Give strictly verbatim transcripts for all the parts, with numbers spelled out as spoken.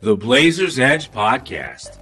The Blazers Edge Podcast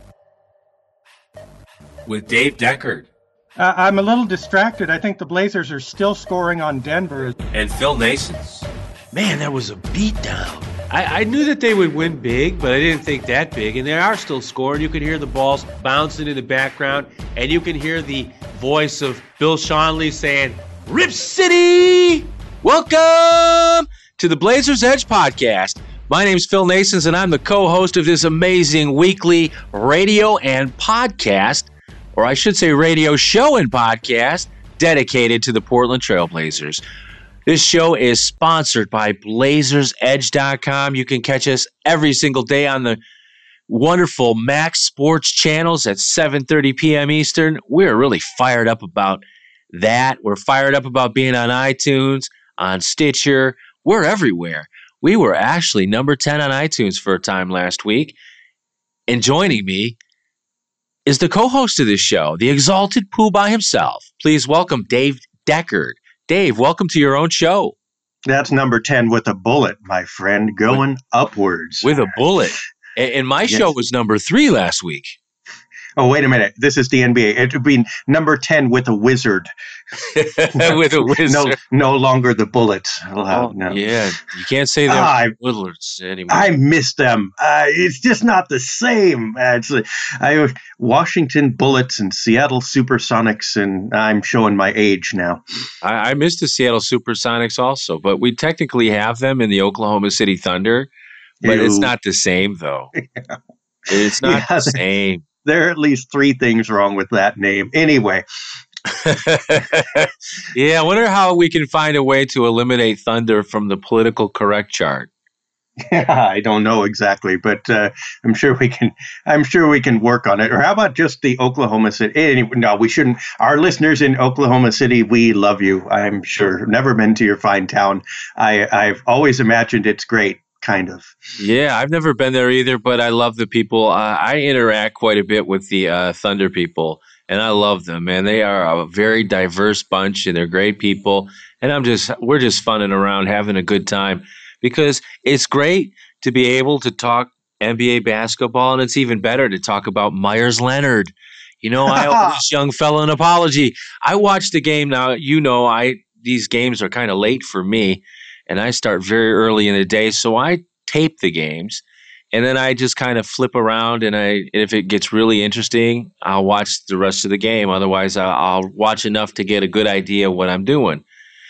with Dave Deckard. Uh, I'm a little distracted. I think the Blazers are still scoring on Denver. And Phil Nasons. Man, that was a beatdown. I, I knew that they would win big, but I didn't think that big. And they are still scoring. You can hear the balls bouncing in the background, and you can hear the voice of Bill Schonely saying, "Rip City! Welcome to the Blazers Edge Podcast." My name's Phil Nasons, and I'm the co-host of this amazing weekly radio and podcast, or I should say radio show and podcast, dedicated to the Portland Trail Blazers. This show is sponsored by Blazers Edge dot com. You can catch us every single day on the wonderful Max Sports channels at seven thirty p.m. Eastern. We're really fired up about that. We're fired up about being on iTunes, on Stitcher. We're everywhere. We were actually number ten on iTunes for a time last week. And joining me is the co-host of this show, the exalted Poobah himself. Please welcome Dave Deckard. Dave, welcome to your own show. That's number ten with a bullet, my friend, going with, upwards. With a bullet. And my yes. show was number three last week. Oh, wait a minute. This is the N B A. It would be number ten with a wizard. With a wizard. No, no longer the bullets. Oh, no. Yeah, you can't say they're wizards anymore. I miss them. Uh, it's just not the same. Actually, I Washington Bullets and Seattle Supersonics, and I'm showing my age now. I, I miss the Seattle Supersonics also, but we technically have them in the Oklahoma City Thunder, but Ew. It's not the same, though. Yeah. It's not yeah, the same. There are at least three things wrong with that name. Anyway. Yeah, I wonder how we can find a way to eliminate Thunder from the political correct chart. Yeah, I don't know exactly, but uh, I'm sure we can. I'm sure we can work on it. Or how about just the Oklahoma City? Anyway, no, we shouldn't. Our listeners in Oklahoma City, we love you. I'm sure. Never been to your fine town. I, I've always imagined it's great. Kind of. Yeah, I've never been there either, but I love the people. Uh, I interact quite a bit with the uh, Thunder people, and I love them, man. They are a very diverse bunch, and they're great people. And I'm just, we're just funning around, having a good time, because it's great to be able to talk N B A basketball, and it's even better to talk about Meyers Leonard. You know, I owe this young fellow an apology. I watched the game now. You know, I these games are kind of late for me. And I start very early in the day, so I tape the games, and then I just kind of flip around, and I, if it gets really interesting, I'll watch the rest of the game. Otherwise, I'll, I'll watch enough to get a good idea of what I'm doing.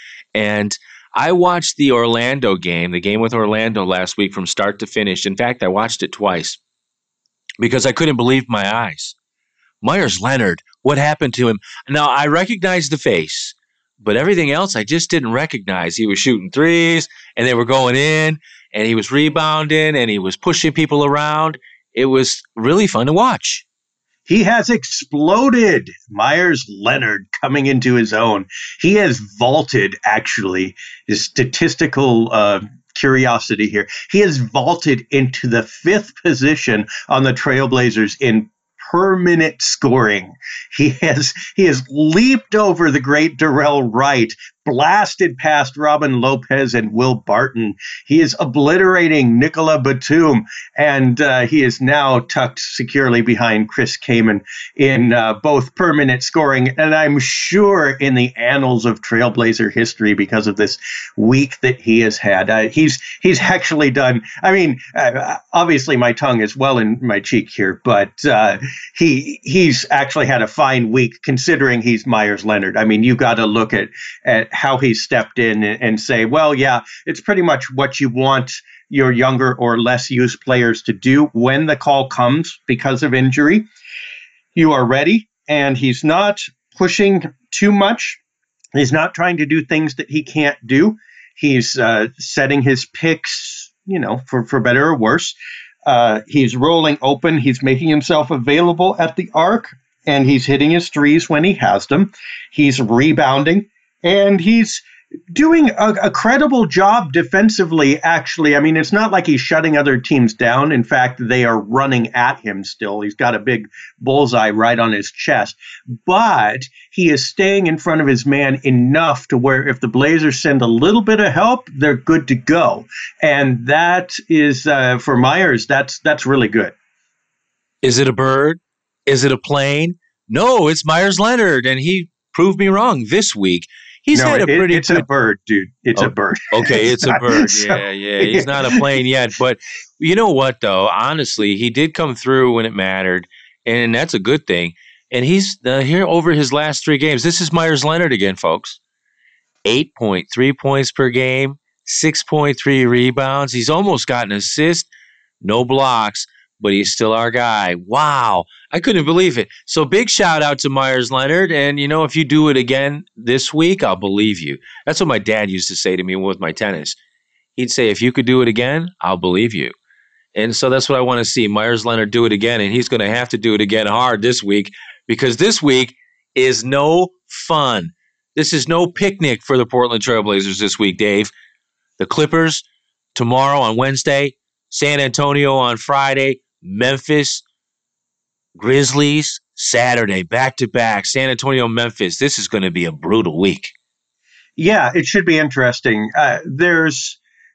And I watched the Orlando game, the game with Orlando last week from start to finish. In fact, I watched it twice because I couldn't believe my eyes. Meyers Leonard, what happened to him? Now, I recognized the face. But everything else I just didn't recognize. He was shooting threes, and they were going in, and he was rebounding, and he was pushing people around. It was really fun to watch. He has exploded. Meyers Leonard coming into his own. He has vaulted, actually, his statistical uh, curiosity here. He has vaulted into the fifth position on the Trailblazers in per minute scoring. He has he has leaped over the great Darrell Wright, blasted past Robin Lopez and Will Barton. He is obliterating Nicola Batum, and uh, he is now tucked securely behind Chris Kaman in uh, both per minute scoring, and I'm sure in the annals of Trailblazer history because of this week that he has had. Uh, he's he's actually done. I mean, uh, obviously my tongue is well in my cheek here, but uh, he he's actually had a fine week considering he's Meyers Leonard. I mean, you got to look at at how he stepped in and, and say, well, yeah, it's pretty much what you want your younger or less used players to do when the call comes because of injury. You are ready, and he's not pushing too much. He's not trying to do things that he can't do. He's uh, setting his picks, you know, for, for better or worse. Uh, he's rolling open. He's making himself available at the arc, and he's hitting his threes when he has them. He's rebounding. And he's doing a, a credible job defensively, actually. I mean, it's not like he's shutting other teams down. In fact, they are running at him still. He's got a big bullseye right on his chest. But he is staying in front of his man enough to where if the Blazers send a little bit of help, they're good to go. And that is, uh, for Myers, that's that's really good. Is it a bird? Is it a plane? No, it's Myers Leonard, and he proved me wrong this week. He's no, had a it, pretty it's good... a bird, dude. It's oh, a bird. Okay, it's a bird. So, yeah, yeah. He's not a plane yet. But you know what, though? Honestly, he did come through when it mattered, and that's a good thing. And he's uh, here over his last three games. This is Myers Leonard again, folks. eight point three points per game, six point three rebounds. He's almost got an assist, no blocks, but he's still our guy. Wow. I couldn't believe it. So big shout out to Myers Leonard. And, you know, if you do it again this week, I'll believe you. That's what my dad used to say to me with my tennis. He'd say, if you could do it again, I'll believe you. And so that's what I want to see. Myers Leonard do it again. And he's going to have to do it again hard this week because this week is no fun. This is no picnic for the Portland Trailblazers this week, Dave. The Clippers tomorrow on Wednesday, San Antonio on Friday, Memphis, Grizzlies, Saturday, back-to-back, San Antonio, Memphis. This is going to be a brutal week. Yeah, it should be interesting. Uh, there's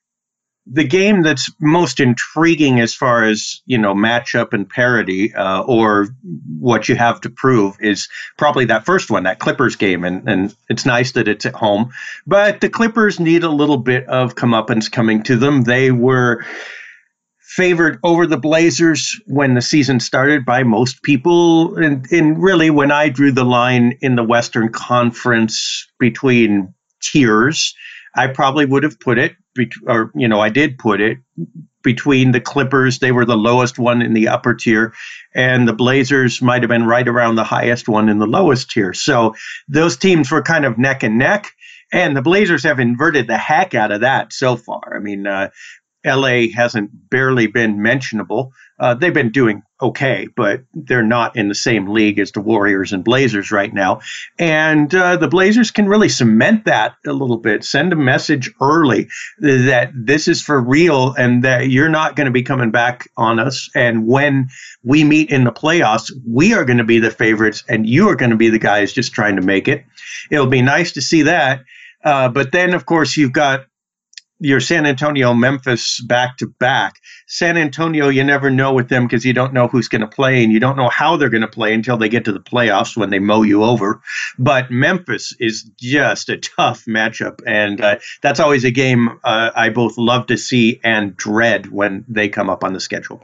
the game that's most intriguing as far as, you know, matchup and parity uh, or what you have to prove is probably that first one, that Clippers game. And, and it's nice that it's at home. But the Clippers need a little bit of comeuppance coming to them. They were favored over the Blazers when the season started by most people. And, and really, when I drew the line in the Western Conference between tiers, I probably would have put it, be- or, you know, I did put it between the Clippers. They were the lowest one in the upper tier, and the Blazers might have been right around the highest one in the lowest tier. So those teams were kind of neck and neck, and the Blazers have inverted the heck out of that so far. I mean, uh, L A hasn't barely been mentionable. Uh, they've been doing okay, but they're not in the same league as the Warriors and Blazers right now. And uh, the Blazers can really cement that a little bit, send a message early that this is for real and that you're not going to be coming back on us. And when we meet in the playoffs, we are going to be the favorites and you are going to be the guys just trying to make it. It'll be nice to see that. Uh, but then, of course, you've got your San Antonio, Memphis back to back. San Antonio, you never know with them because you don't know who's going to play and you don't know how they're going to play until they get to the playoffs when they mow you over. But Memphis is just a tough matchup. And uh, that's always a game uh, I both love to see and dread when they come up on the schedule.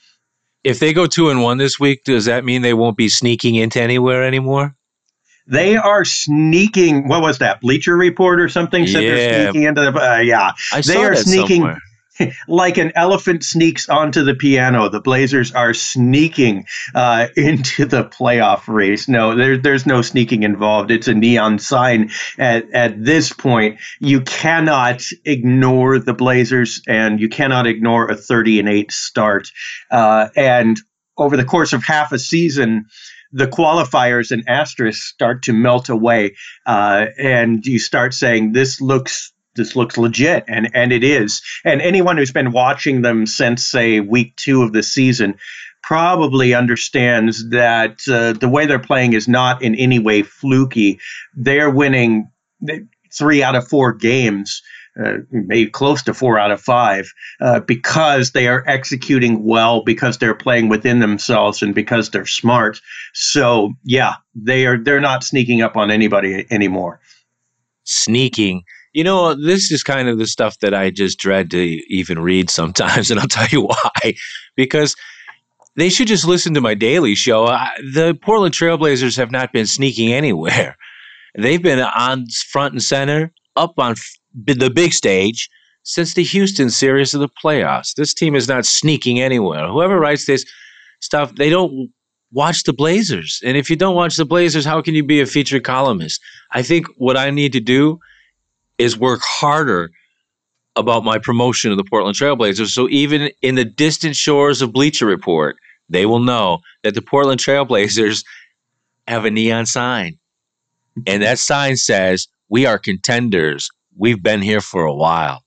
If they go two and one this week, does that mean they won't be sneaking into anywhere anymore? They are sneaking. What was that? Bleacher Report or something said yeah. they're sneaking into the. Uh, yeah, I they saw are that sneaking somewhere. like an elephant sneaks onto the piano. The Blazers are sneaking uh, into the playoff race. No, there, there's no sneaking involved. It's a neon sign at at this point. You cannot ignore the Blazers, and you cannot ignore a thirty and eight start. Uh, and over the course of half a season, the qualifiers and asterisks start to melt away, uh, and you start saying this looks this looks legit, and and it is. And anyone who's been watching them since, say, week two of the season probably understands that uh, the way they're playing is not in any way fluky. They're winning three out of four games. Uh, maybe close to four out of five, uh, because they are executing well, because they're playing within themselves, and because they're smart. So, yeah, they are. They're not sneaking up on anybody anymore. Sneaking. You know, this is kind of the stuff that I just dread to even read sometimes, and I'll tell you why. Because they should just listen to my daily show. I, the Portland Trailblazers have not been sneaking anywhere. They've been on front and center, up on f- the big stage since the Houston series of the playoffs. This team is not sneaking anywhere. Whoever writes this stuff, they don't watch the Blazers. And if you don't watch the Blazers, how can you be a featured columnist? I think what I need to do is work harder about my promotion of the Portland Trailblazers. So even in the distant shores of Bleacher Report, they will know that the Portland Trailblazers have a neon sign. And that sign says, we are contenders. we've been here for a while.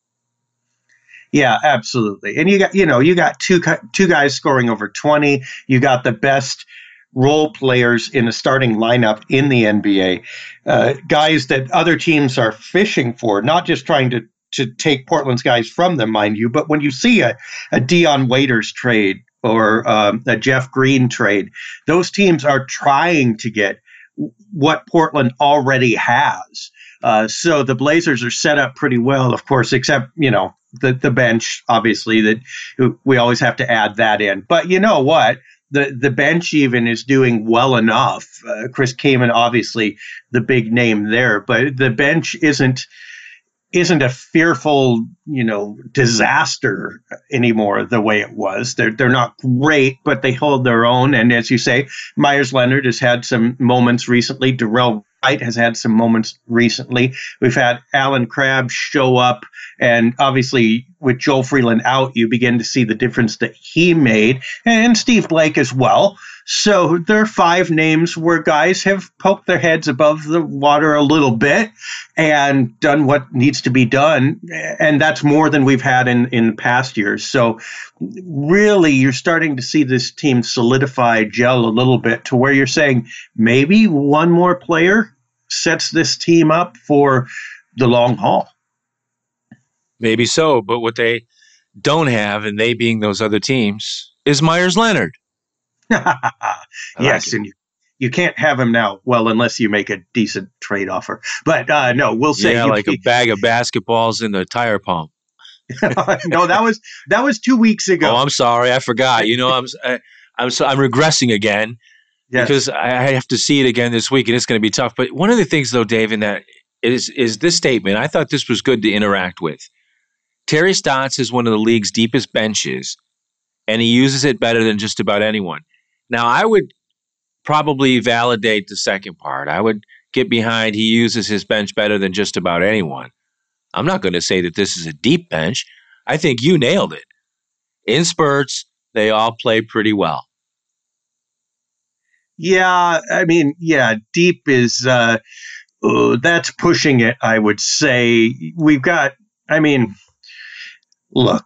Yeah, absolutely. And you got, you know, you got two two guys scoring over twenty. You got the best role players in the starting lineup in the N B A, uh, guys that other teams are fishing for, not just trying to to take Portland's guys from them, mind you, but when you see a, a Dion Waiters trade or um, a Jeff Green trade, those teams are trying to get what Portland already has. Uh, so the Blazers are set up pretty well, of course, except, you know, the, the bench, obviously, that we always have to add that in. But you know what? The the bench even is doing well enough. Uh, Chris Kaman, obviously, the big name there, but the bench isn't isn't a fearful, you know, disaster anymore the way it was. They're they're not great, but they hold their own. And as you say, Myers Leonard has had some moments recently. Darrell Wright has had some moments recently. We've had Alan Crabb show up, and obviously with Joe Freeland out, you begin to see the difference that he made, and Steve Blake as well. So there are five names where guys have poked their heads above the water a little bit and done what needs to be done, and that's more than we've had in, in past years. So really, you're starting to see this team solidify, gel a little bit to where you're saying maybe one more player sets this team up for the long haul. Maybe so, but what they don't have, and they being those other teams, is Myers Leonard. Yes, like and you, you can't have him now, well, unless you make a decent trade offer. But uh, no, we'll say yeah, like a bag of basketballs in the tire pump. No, that was that was two weeks ago. Oh, I'm sorry, I forgot. You know, I'm I, I'm so I'm regressing again yes. because I have to see it again this week, and it's going to be tough. But one of the things, though, Dave, in that is is this statement. I thought this was good to interact with. Terry Stotts is one of the league's deepest benches, and he uses it better than just about anyone. Now, I would probably validate the second part. I would get behind he uses his bench better than just about anyone. I'm not going to say that this is a deep bench. I think you nailed it. In spurts, they all play pretty well. Yeah, I mean, yeah, deep is, uh, uh, that's pushing it, I would say. We've got, I mean, look,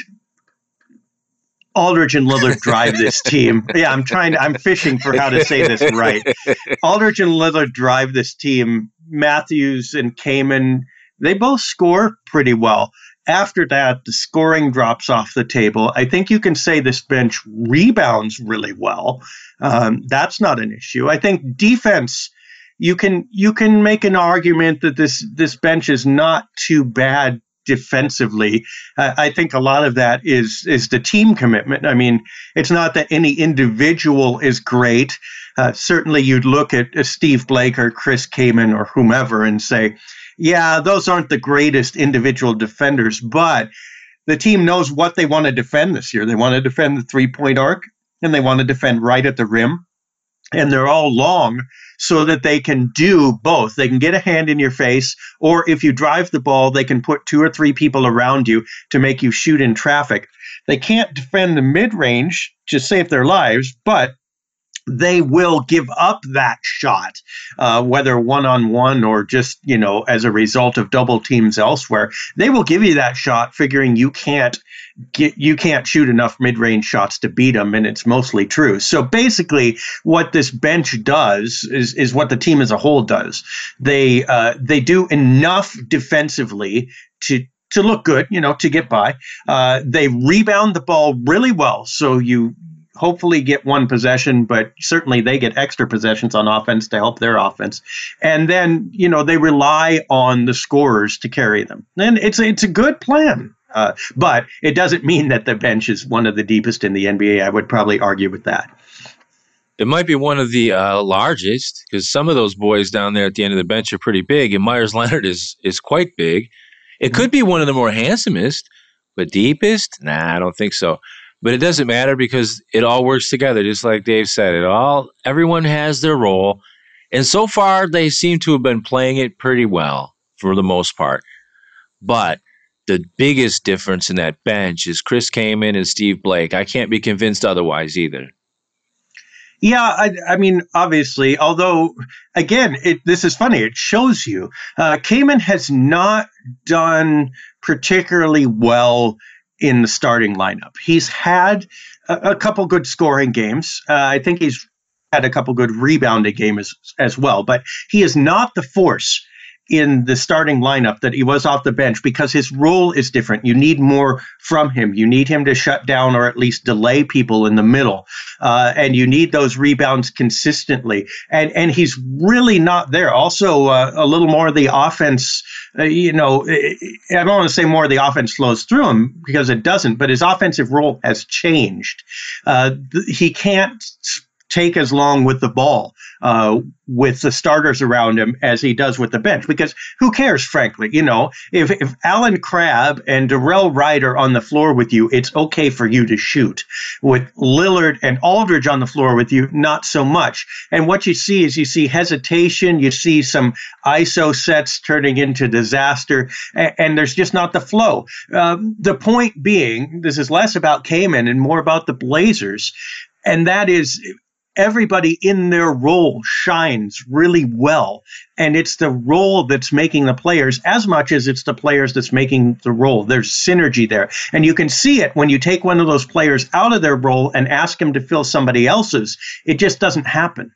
Aldridge and Lillard drive this team. Yeah, I'm trying to, I'm fishing for how to say this right. Aldridge and Lillard drive this team. Matthews and Kaman, they both score pretty well. After that, the scoring drops off the table. I think you can say this bench rebounds really well. Um, that's not an issue. I think defense, you can you can make an argument that this this bench is not too bad defensively. Uh, I think a lot of that is is the team commitment. I mean, it's not that any individual is great. Uh, certainly, you'd look at uh, Steve Blake or Chris Kaman or whomever and say, yeah, those aren't the greatest individual defenders, but the team knows what they want to defend this year. They want to defend the three-point arc, and they want to defend right at the rim. And they're all long so that they can do both. They can get a hand in your face, or if you drive the ball, they can put two or three people around you to make you shoot in traffic. They can't defend the mid-range to save their lives, but they will give up that shot, uh, whether one-on-one or just, you know, as a result of double teams elsewhere. They will give you that shot figuring you can't get, you can't shoot enough mid-range shots to beat them, and it's mostly true. So basically what this bench does is, is what the team as a whole does. They, uh, they do enough defensively to to look good, you know, to get by. Uh, they rebound the ball really well, so you hopefully get one possession, but certainly they get extra possessions on offense to help their offense. And then, you know, they rely on the scorers to carry them. And it's, it's a good plan. Uh, but it doesn't mean that the bench is one of the deepest in the N B A. I would probably argue with that. It might be one of the uh, largest, because some of those boys down there at the end of the bench are pretty big, and Myers Leonard is is quite big. It could be one of the more handsomest, but deepest? Nah, I don't think so. But it doesn't matter because it all works together, just like Dave said. It all everyone has their role, and so far they seem to have been playing it pretty well for the most part. But the biggest difference in that bench is Chris Kaman and Steve Blake. I can't be convinced otherwise either. Yeah, I, I mean, obviously, although, again, it, this is funny. It shows you uh, Kaman has not done particularly well in the starting lineup. He's had a, a couple good scoring games. Uh, I think he's had a couple good rebounding games as, as well, but he is not the force in the starting lineup that he was off the bench because his role is different. You need more from him. You need him to shut down or at least delay people in the middle. Uh, and you need those rebounds consistently. And and he's really not there. Also, uh, a little more of the offense, uh, you know, I don't want to say more of the offense flows through him because it doesn't, but his offensive role has changed. Uh, th- he can't take as long with the ball uh, with the starters around him as he does with the bench. Because who cares, frankly? You know, if, if Alan Crabb and Darrell Wright are on the floor with you, it's okay for you to shoot. With Lillard and Aldridge on the floor with you, not so much. And what you see is you see hesitation, you see some I S O sets turning into disaster, and, and there's just not the flow. Um, the point being, this is less about Kaman and more about the Blazers, and that is everybody in their role shines really well. And it's the role that's making the players as much as it's the players that's making the role. There's synergy there. And you can see it when you take one of those players out of their role and ask him to fill somebody else's. It just doesn't happen.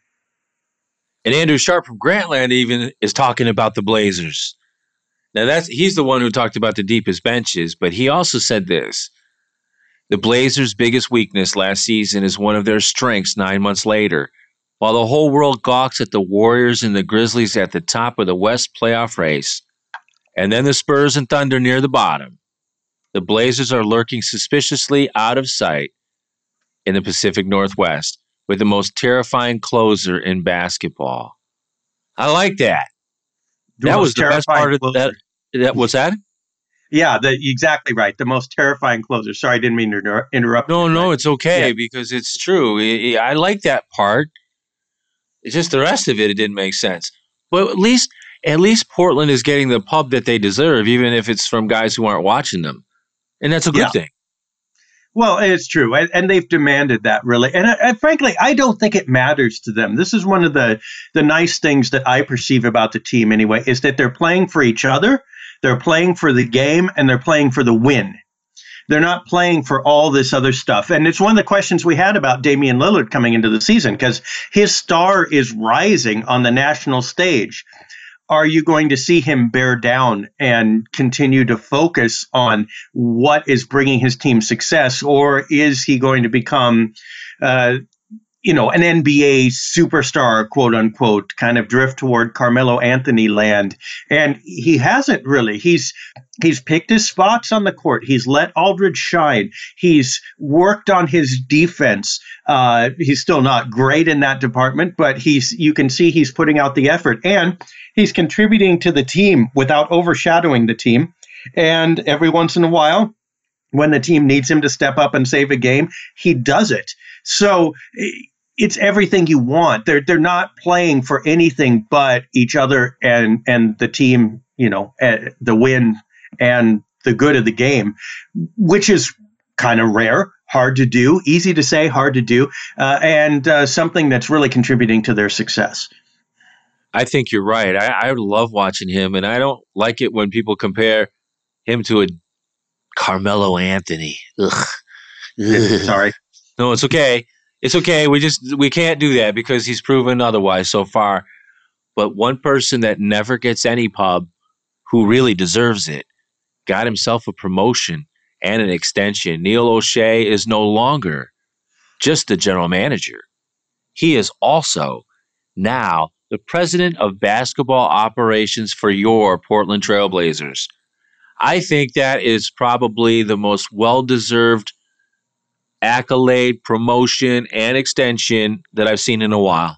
And Andrew Sharp from Grantland even is talking about the Blazers. Now, that's he's the one who talked about the deepest benches, but he also said this. The Blazers' biggest weakness last season is one of their strengths nine months later. While the whole world gawks at the Warriors and the Grizzlies at the top of the West playoff race, and then the Spurs and Thunder near the bottom, the Blazers are lurking suspiciously out of sight in the Pacific Northwest with the most terrifying closer in basketball. I like that. The that was the best part of closer. that. That was that? Yeah, the, exactly right. The most terrifying closer. Sorry, I didn't mean to inter- interrupt. No, you, no, right? it's okay Yeah. because it's true. I, I like that part. It's just the rest of it, it didn't make sense. But at least, at least Portland is getting the pub that they deserve, even if it's from guys who aren't watching them, and that's a good Yeah. thing. Well, it's true, and, and they've demanded that, really. And, and frankly, I don't think it matters to them. This is one of the the nice things that I perceive about the team, anyway, is that they're playing for each other. They're playing for the game, and they're playing for the win. They're not playing for all this other stuff. And it's one of the questions we had about Damian Lillard coming into the season, because his star is rising on the national stage. Are you going to see him bear down and continue to focus on what is bringing his team success, or is he going to become uh, you know, an N B A superstar, quote unquote, kind of drift toward Carmelo Anthony land? And he hasn't really. He's he's picked his spots on the court. He's let Aldridge shine. He's worked on his defense. Uh, he's still not great in that department, but he's you can see he's putting out the effort, and he's contributing to the team without overshadowing the team. And every once in a while, when the team needs him to step up and save a game, he does it. So it's everything you want. They're they're not playing for anything but each other and and the team, you know, uh, the win and the good of the game, which is kind of rare, hard to do, easy to say, hard to do, uh, and uh, something that's really contributing to their success. I think you're right. I, I love watching him, and I don't like it when people compare him to a Carmelo Anthony. Ugh. Sorry. No, it's okay. It's okay. We just we can't do that because he's proven otherwise so far. But one person that never gets any pub, who really deserves it, got himself a promotion and an extension. Neil O'Shea is no longer just the general manager. He is also now the president of basketball operations for your Portland Trail Blazers. I think that is probably the most well-deserved accolade, promotion, and extension that I've seen in a while.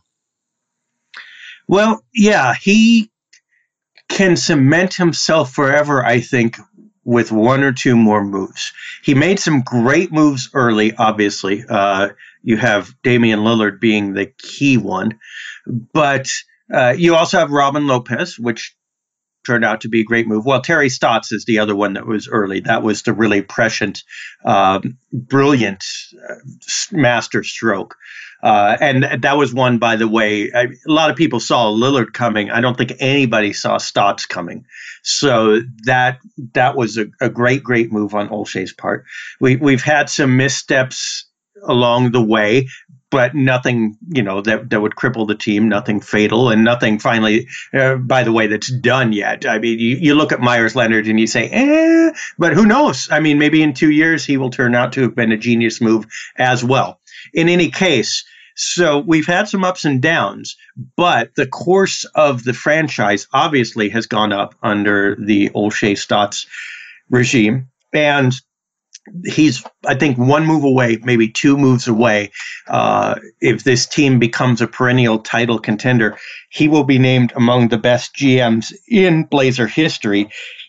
Well, yeah, he can cement himself forever, I think, with one or two more moves. He made some great moves early, obviously. Uh, you have Damian Lillard being the key one. But uh, you also have Robin Lopez, which turned out to be a great move. Well, Terry Stotts is the other one that was early. That was the really prescient, um, brilliant uh, master stroke. Uh, and that was one, by the way, I, a lot of people saw Lillard coming. I don't think anybody saw Stotts coming. So that that was a, a great, great move on Olshey's part. We, we've had some missteps along the way, but nothing, you know, that, that would cripple the team, nothing fatal, and nothing finally, uh, by the way, that's done yet. I mean, you, you look at Meyers Leonard and you say, eh, but who knows? I mean, maybe in two years he will turn out to have been a genius move as well. In any case, so we've had some ups and downs, but the course of the franchise obviously has gone up under the Olshey Stotts regime. And he's, I think, one move away, maybe two moves away. Uh, if this team becomes a perennial title contender, he will be named among the best G Ms in Blazer history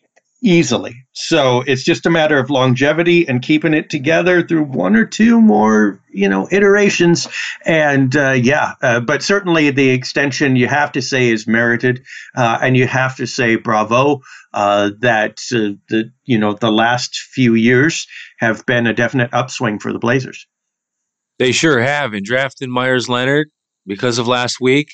easily. So it's just a matter of longevity and keeping it together through one or two more, you know, iterations. And uh, yeah, uh, but certainly the extension, you have to say, is merited, uh, and you have to say bravo. Uh, that uh, the you know the last few years have been a definite upswing for the Blazers. They sure have. And drafting Meyers Leonard because of last week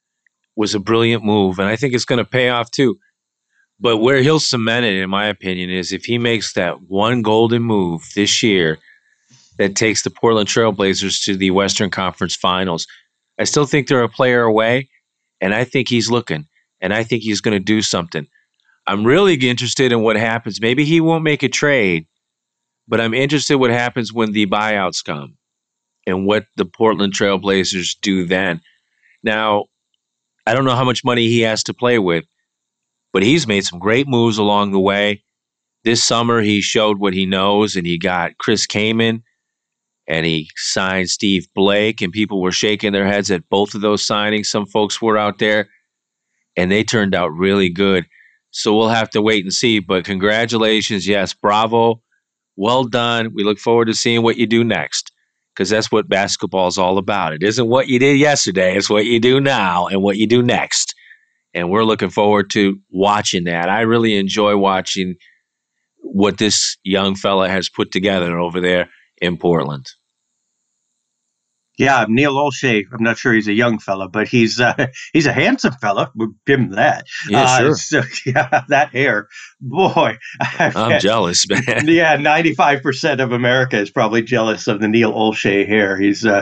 was a brilliant move, and I think it's going to pay off too. But where he'll cement it, in my opinion, is if he makes that one golden move this year that takes the Portland Trail Blazers to the Western Conference Finals. I still think they're a player away, and I think he's looking, and I think he's going to do something. I'm really interested in what happens. Maybe he won't make a trade, but I'm interested in what happens when the buyouts come and what the Portland Trail Blazers do then. Now, I don't know how much money he has to play with, but he's made some great moves along the way. This summer, he showed what he knows, and he got Chris Kaman, and he signed Steve Blake, and people were shaking their heads at both of those signings. Some folks were out there, and they turned out really good. So we'll have to wait and see, but congratulations. Yes, bravo. Well done. We look forward to seeing what you do next, because that's what basketball is all about. It isn't what you did yesterday. It's what you do now and what you do next. And we're looking forward to watching that. I really enjoy watching what this young fella has put together over there in Portland. Yeah, Neil Olshey, I'm not sure he's a young fella, but he's uh, he's a handsome fella. We'll give him that. Yeah, uh, sure. So, yeah, that hair. Boy. I'm had, jealous, man. Yeah, ninety-five percent of America is probably jealous of the Neil Olshey hair. He's uh,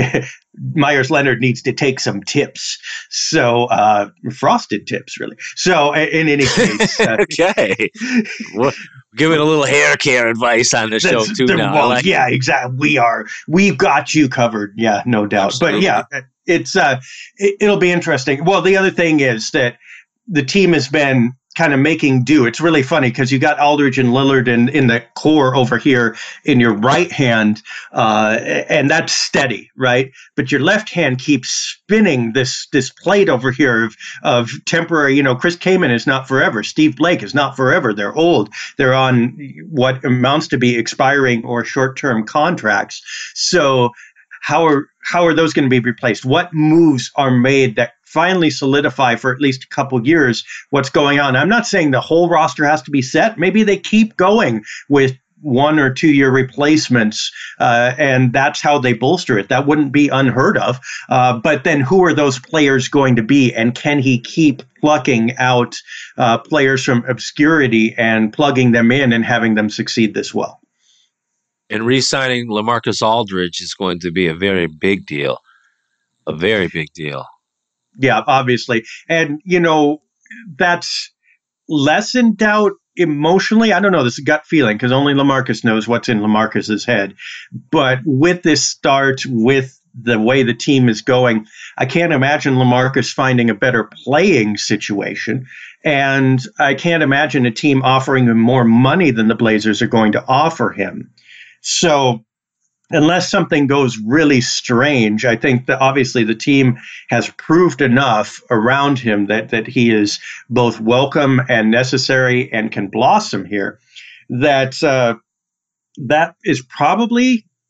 Meyers Leonard needs to take some tips. So, uh, frosted tips, really. So, in any case. Uh, okay. Well, giving a little hair care advice on the show too the, now. Well, like yeah, exactly. We are. We've got you covered. Yeah, no doubt. Absolutely. But yeah, it's uh, it, it'll be interesting. Well, the other thing is that the team has been kind of making do. It's really funny because you got Aldridge and Lillard in, in the core over here in your right hand, uh, and that's steady, right? But your left hand keeps spinning this this plate over here of, of temporary, you know, Chris Kaman is not forever. Steve Blake is not forever. They're old. They're on what amounts to be expiring or short-term contracts. So how are how are those going to be replaced? What moves are made that finally solidify for at least a couple years what's going on? I'm not saying the whole roster has to be set. Maybe they keep going with one or two year replacements, uh, and that's how they bolster it. That wouldn't be unheard of. Uh, but then who are those players going to be? And can he keep plucking out uh, players from obscurity and plugging them in and having them succeed this well? And re-signing LaMarcus Aldridge is going to be a very big deal. A very big deal. Yeah, obviously. And, you know, that's less in doubt emotionally. I don't know. This is a gut feeling because only LaMarcus knows what's in LaMarcus's head. But with this start, with the way the team is going, I can't imagine LaMarcus finding a better playing situation. And I can't imagine a team offering him more money than the Blazers are going to offer him. So unless something goes really strange, I think that obviously the team has proved enough around him that that he is both welcome and necessary and can blossom here, that uh, that is probably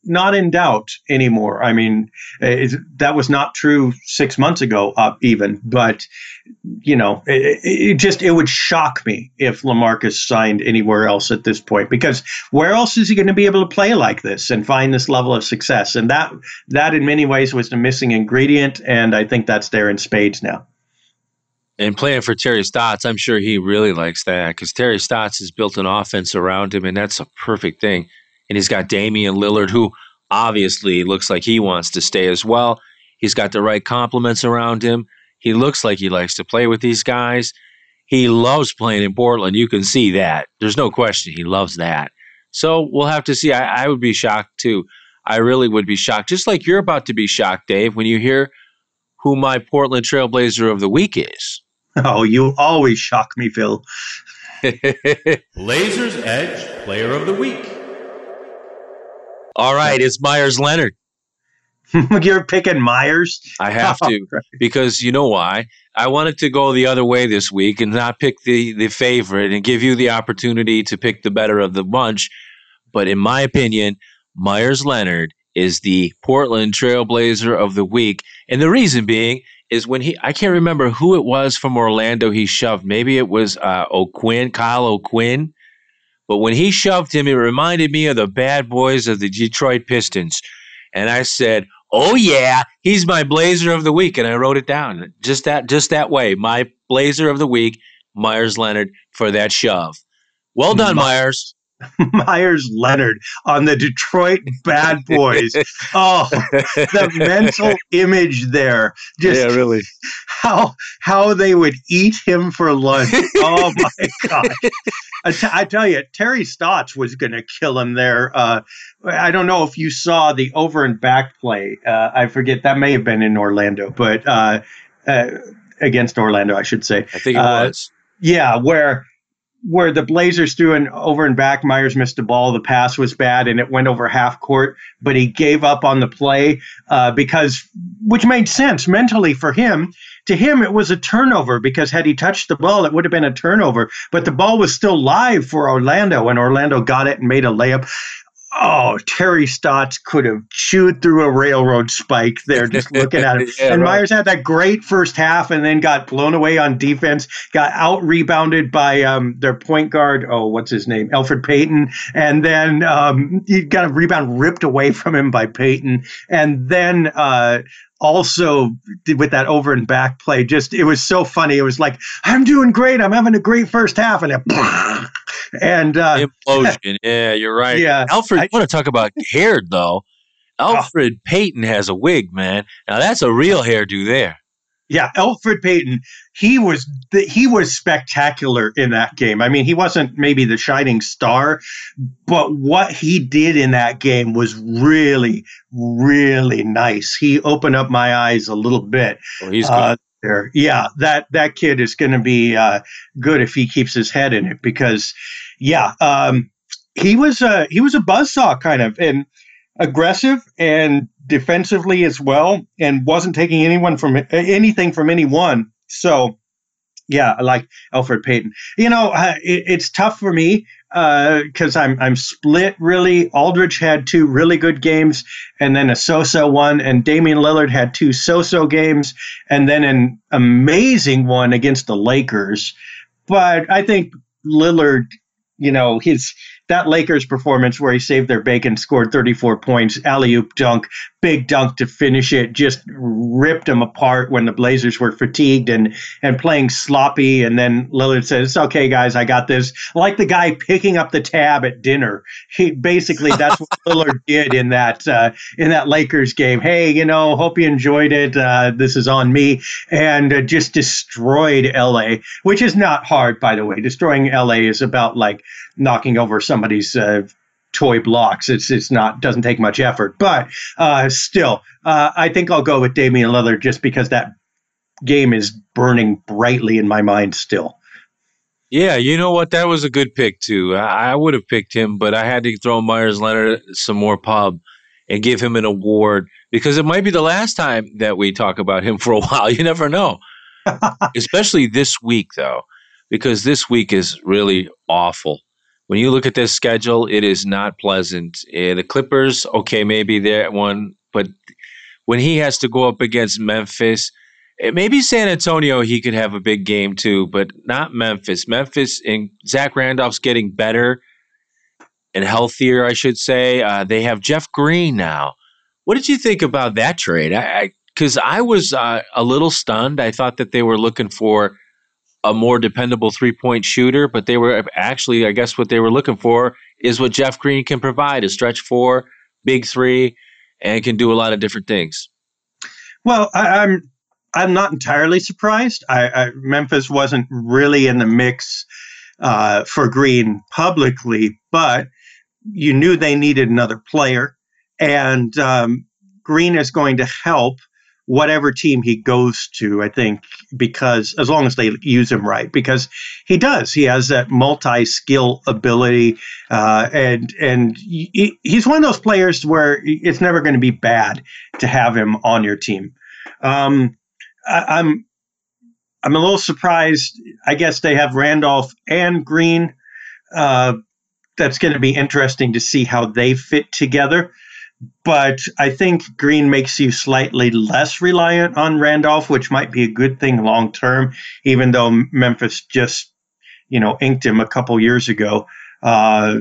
not in doubt anymore. I mean, it, that was not true six months ago, uh, even. But you know, it, it just it would shock me if LaMarcus signed anywhere else at this point, because where else is he going to be able to play like this and find this level of success? And that that in many ways was the missing ingredient, and I think that's there in spades now. And playing for Terry Stotts, I'm sure he really likes that, because Terry Stotts has built an offense around him, and that's a perfect thing. And he's got Damian Lillard, who obviously looks like he wants to stay as well. He's got the right compliments around him. He looks like he likes to play with these guys. He loves playing in Portland. You can see that. There's no question he loves that. So we'll have to see. I, I would be shocked, too. I really would be shocked, just like you're about to be shocked, Dave, when you hear who my Portland Trailblazer of the Week is. Oh, you always shock me, Phil. Blazers Edge Player of the Week. All right, it's Meyers Leonard. You're picking Meyers? I have to, because you know why? I wanted to go the other way this week and not pick the, the favorite and give you the opportunity to pick the better of the bunch. But in my opinion, Meyers Leonard is the Portland Trailblazer of the Week. And the reason being is when he, I can't remember who it was from Orlando he shoved. Maybe it was uh, O'Quinn, Kyle O'Quinn. But when he shoved him, it reminded me of the bad boys of the Detroit Pistons. And I said, oh, yeah, he's my Blazer of the Week. And I wrote it down just that, just that way. My Blazer of the Week, Meyers Leonard, for that shove. Well done, My- Meyers. Meyers Leonard on the Detroit Bad Boys. Oh, the mental image there. Just yeah, really. How how they would eat him for lunch. Oh my gosh. I, t- I tell you, Terry Stotts was going to kill him there. Uh, I don't know if you saw the over and back play. Uh, I forget, that may have been in Orlando, but uh, uh, against Orlando, I should say. I think it uh, was. Yeah, where. where the Blazers threw an over and back. Meyers missed the ball. The pass was bad, and it went over half court. But he gave up on the play uh, because, which made sense mentally for him. To him, it was a turnover because had he touched the ball, it would have been a turnover. But the ball was still live for Orlando, and Orlando got it and made a layup. Oh, Terry Stotts could have chewed through a railroad spike there just looking at him. yeah, and right. Meyers had that great first half and then got blown away on defense, got out-rebounded by um, their point guard, oh, what's his name, Elfrid Payton. And then um, he got a rebound ripped away from him by Payton. And then uh, also with that over and back play, just it was so funny. It was like, I'm doing great. I'm having a great first half. And then and uh, implosion. Yeah, you're right. Yeah, Alfred, I want to talk about hair though. Elfrid oh. Payton has a wig, man. Now that's a real hairdo there. Yeah, Elfrid Payton. He was the, he was spectacular in that game. I mean, he wasn't maybe the shining star, but what he did in that game was really, really nice. He opened up my eyes a little bit. Oh, he's good. Uh, There. Yeah, that that kid is going to be uh, good if he keeps his head in it because, yeah, um, he was a he was a buzzsaw kind of and aggressive and defensively as well, and wasn't taking anyone from anything from anyone. So, yeah, I like Elfrid Payton. You know, uh, it, it's tough for me because uh, I'm I'm split really. Aldridge had two really good games and then a so-so one, and Damian Lillard had two so-so games and then an amazing one against the Lakers. But I think Lillard, you know, his that Lakers performance where he saved their bacon, scored thirty-four points, alley-oop dunk, big dunk to finish it, just ripped them apart when the Blazers were fatigued and and playing sloppy. And then Lillard said, "It's okay, guys, I got this." Like the guy picking up the tab at dinner. He basically that's what Lillard did in that uh, in that Lakers game. Hey, you know, hope you enjoyed it. Uh, this is on me, and uh, just destroyed L A, which is not hard, by the way. Destroying L A is about like knocking over somebody's uh, toy blocks. It's it's not doesn't take much effort, but uh, still, uh, I think I'll go with Damian Lillard just because that game is burning brightly in my mind still. Yeah, you know what? That was a good pick too. I, I would have picked him, but I had to throw Meyers Leonard some more pub and give him an award because it might be the last time that we talk about him for a while. You never know, especially this week though, because this week is really awful. when you look at this schedule, it is not pleasant. Uh, the Clippers, okay, maybe they're one, but when he has to go up against Memphis, eh, maybe San Antonio, he could have a big game too, but not Memphis. Memphis and Zach Randolph's getting better and healthier, I should say. Uh, they have Jeff Green now. What did you think about that trade? I because I, I was uh, a little stunned. I thought that they were looking for a more dependable three-point shooter, but they were actually, I guess, what they were looking for is what Jeff Green can provide: a stretch four, big three, and can do a lot of different things. Well, I, I'm I'm not entirely surprised. I, I, Memphis wasn't really in the mix uh, for Green publicly, but you knew they needed another player, and um, Green is going to help whatever team he goes to, I think, because as long as they use him right, because he does, he has that multi-skill ability, uh, and and he, he's one of those players where it's never going to be bad to have him on your team. Um, I, I'm I'm a little surprised. I guess they have Randolph and Green. Uh, that's going to be interesting to see how they fit together. But I think Green makes you slightly less reliant on Randolph, which might be a good thing long term, even though Memphis just, you know, inked him a couple years ago. Uh,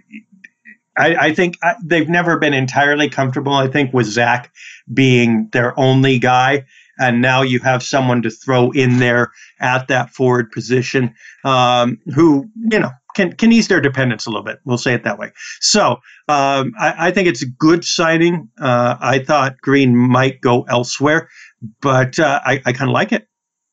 I, I think I, they've never been entirely comfortable, I think, with Zach being their only guy. And now you have someone to throw in there at that forward position um, who, you know, can can ease their dependence a little bit. We'll say it that way. So um, I, I think it's a good signing. Uh, I thought Green might go elsewhere, but uh, I, I kind of like it.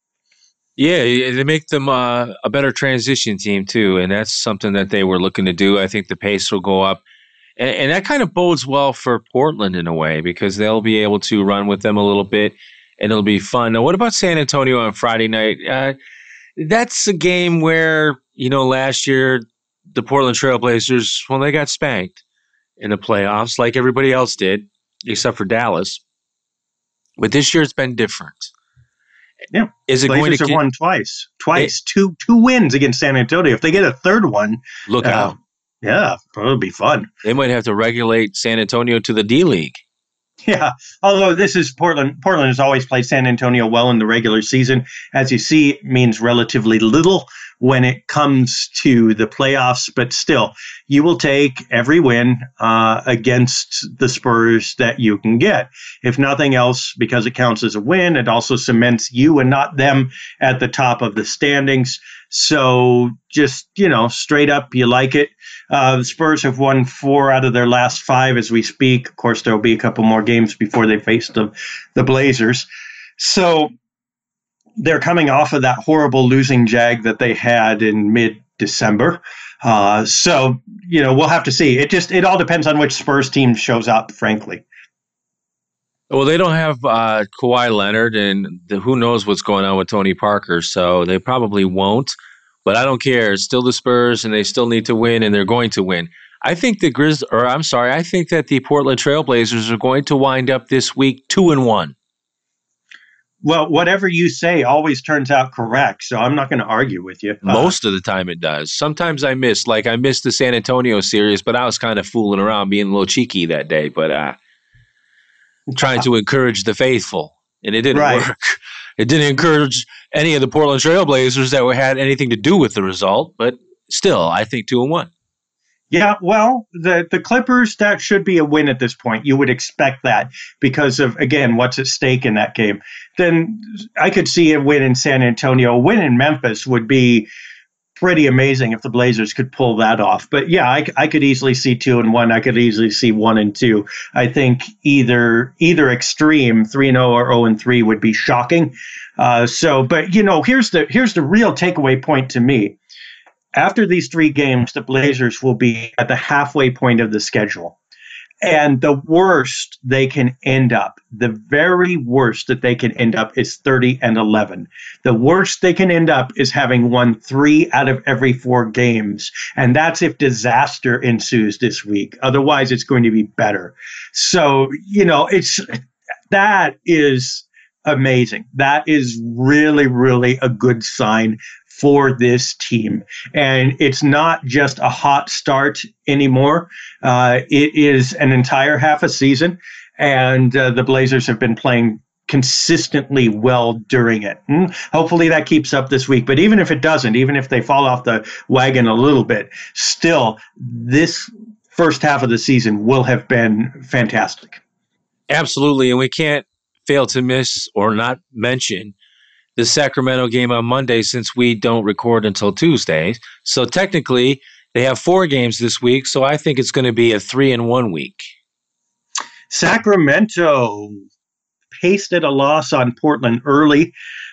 Yeah, they make them uh, a better transition team too, and that's something that they were looking to do. I think the pace will go up, and, and that kind of bodes well for Portland in a way because they'll be able to run with them a little bit, and it'll be fun. Now, what about San Antonio on Friday night? Uh, that's a game where, you know, last year the Portland Trailblazers, well, they got spanked in the playoffs like everybody else did, except for Dallas. But this year it's been different. Yeah, is it Blazers going to have won twice, twice, it, two two wins against San Antonio. If they get a third one, look uh, out! Yeah, it'll be fun. They might have to regulate San Antonio to the D League. Yeah, although this is Portland. Portland has always played San Antonio well in the regular season. As you see, it means relatively little when it comes to the playoffs, but still, you will take every win uh, against the Spurs that you can get. If nothing else, because it counts as a win, it also cements you and not them at the top of the standings. So just, you know, straight up, you like it. Uh, the Spurs have won four out of their last five as we speak. Of course, there will be a couple more games before they face the, the Blazers. So they're coming off of that horrible losing jag that they had in mid-December. Uh, so, you know, we'll have to see. It just, it all depends on which Spurs team shows up, frankly. Well, they don't have uh, Kawhi Leonard, and the, who knows what's going on with Tony Parker, so they probably won't. But I don't care. It's still the Spurs, and they still need to win, and they're going to win. I think the Grizz, or I'm sorry, I think that the Portland Trailblazers are going to wind up this week two and one. Well, whatever you say always turns out correct, so I'm not going to argue with you. Most uh, of the time it does. Sometimes I miss, like I missed the San Antonio series, but I was kind of fooling around, being a little cheeky that day, but uh, trying to encourage the faithful, and it didn't right. work. It didn't encourage any of the Portland Trailblazers that had anything to do with the result, but still, I think two and one. Yeah, well, the, the Clippers, that should be a win at this point. You would expect that because of, again, what's at stake in that game. Then I could see a win in San Antonio. A win in Memphis would be pretty amazing if the Blazers could pull that off. But yeah, I, I could easily see two and one. I could easily see one and two. I think either either extreme, three and oh or oh and three would be shocking. Uh, so, but you know, here's the here's the real takeaway point to me. After these three games, the Blazers will be at the halfway point of the schedule. And the worst they can end up, the very worst that they can end up is thirty and eleven. The worst they can end up is having won three out of every four games. And that's if disaster ensues this week. Otherwise, it's going to be better. So, you know, it's that is amazing. That is really, really a good sign for this team. And it's not just a hot start anymore. Uh, it is an entire half a season, and uh, the Blazers have been playing consistently well during it. And hopefully that keeps up this week. But even if it doesn't, even if they fall off the wagon a little bit, still, this first half of the season will have been fantastic. Absolutely. And we can't fail to miss or not mention the Sacramento game on Monday, since we don't record until Tuesday. So technically, they have four games this week. So I think it's going to be a three and one week. Sacramento pasted a loss on Portland early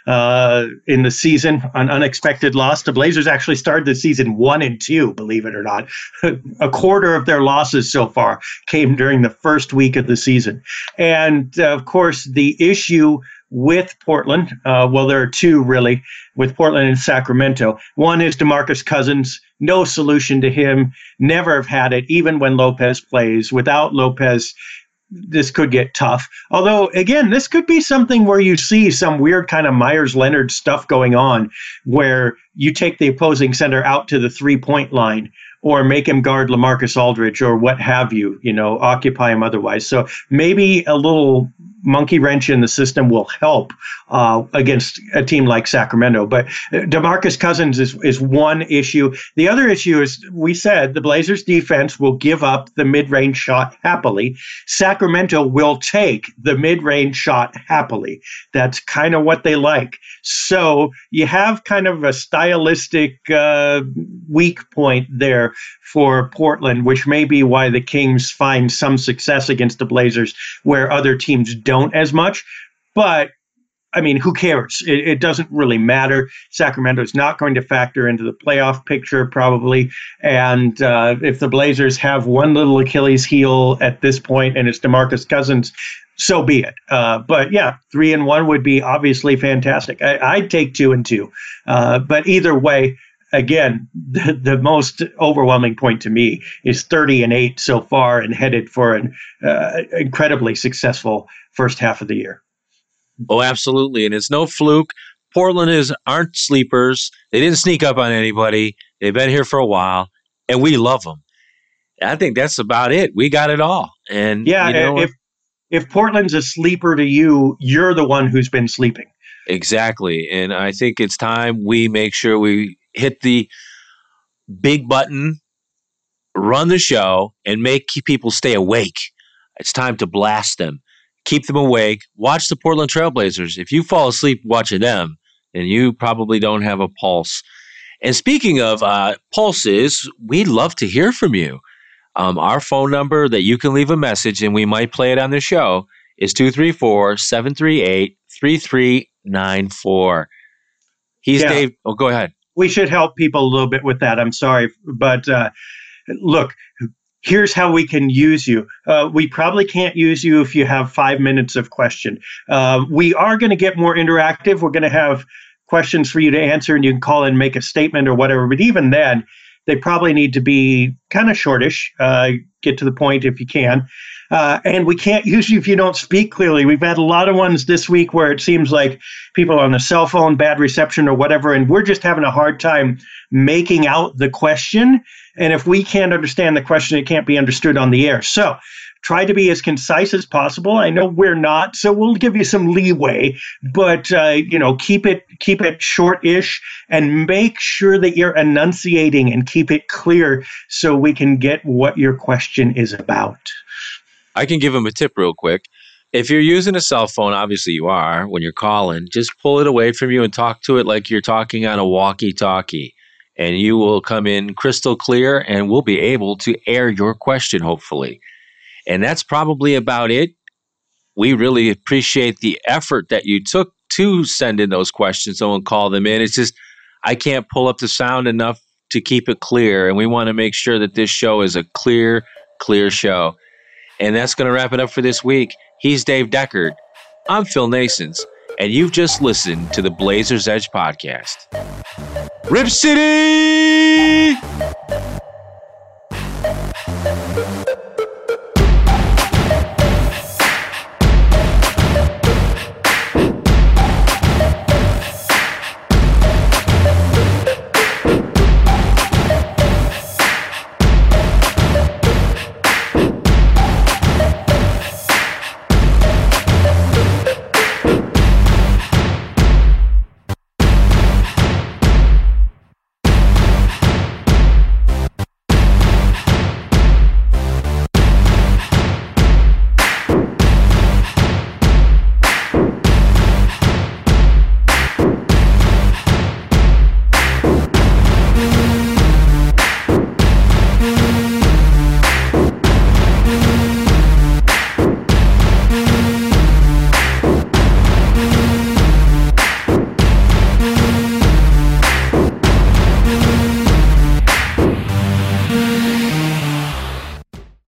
uh, in the season, an unexpected loss. The Blazers actually started the season one and two, believe it or not. A quarter of their losses so far came during the first week of the season. And uh, of course, the issue with Portland, uh, well, there are two really, with Portland and Sacramento. One is DeMarcus Cousins. No solution to him. Never have had it, even when Lopez plays. Without Lopez, this could get tough. Although, again, this could be something where you see some weird kind of Myers-Leonard stuff going on, where you take the opposing center out to the three-point line or make him guard LaMarcus Aldridge or what have you, you know, occupy him otherwise. So maybe a little monkey wrench in the system will help uh, against a team like Sacramento. But DeMarcus Cousins is, is one issue. The other issue is, we said, the Blazers defense will give up the mid-range shot happily. Sacramento will take the mid-range shot happily. That's kind of what they like. So you have kind of a stylistic uh, weak point there for Portland, which may be why the Kings find some success against the Blazers where other teams don't as much. But, I mean, who cares? It, it doesn't really matter. Sacramento is not going to factor into the playoff picture, probably. And uh, if the Blazers have one little Achilles heel at this point, and it's DeMarcus Cousins, so be it. Uh, but yeah, three and one would be obviously fantastic. I, I'd take two and two. Uh, but either way, again, the, the most overwhelming point to me is thirty and eight so far and headed for an uh, incredibly successful first half of the year. Oh, absolutely. And it's no fluke. Portland is aren't sleepers. They didn't sneak up on anybody. They've been here for a while, and we love them. I think that's about it. We got it all. And yeah, you know, if if Portland's a sleeper to you, you're the one who's been sleeping. Exactly. And I think it's time we make sure we hit the big button, run the show, and make people stay awake. It's time to blast them. Keep them awake. Watch the Portland Trailblazers. If you fall asleep watching them, then you probably don't have a pulse. And speaking of uh, pulses, we'd love to hear from you. Um, our phone number that you can leave a message, and we might play it on the show, is two three four, seven three eight, three three nine four. He's yeah. Dave. Oh, go ahead. We should help people a little bit with that. I'm sorry. But uh, look, here's how we can use you. Uh, we probably can't use you if you have five minutes of question. Uh, we are going to get more interactive. We're going to have questions for you to answer, and you can call in, make a statement or whatever. But even then, they probably need to be kind of shortish. Uh, get to the point if you can. Uh, and we can't use you if you don't speak clearly. We've had a lot of ones this week where it seems like people are on a cell phone, bad reception or whatever, and we're just having a hard time making out the question. And if we can't understand the question, it can't be understood on the air. So try to be as concise as possible. I know we're not, so we'll give you some leeway, but uh, you know, keep it keep it short-ish and make sure that you're enunciating and keep it clear so we can get what your question is about. I can give them a tip real quick. If you're using a cell phone, obviously you are, when you're calling, just pull it away from you and talk to it like you're talking on a walkie-talkie. And you will come in crystal clear, and we'll be able to air your question, hopefully. And that's probably about it. We really appreciate the effort that you took to send in those questions and call them in. It's just, I can't pull up the sound enough to keep it clear. And we want to make sure that this show is a clear, clear show. And that's going to wrap it up for this week. He's Dave Deckard. I'm Phil Nasons. And you've just listened to the Blazers Edge podcast. Rip City!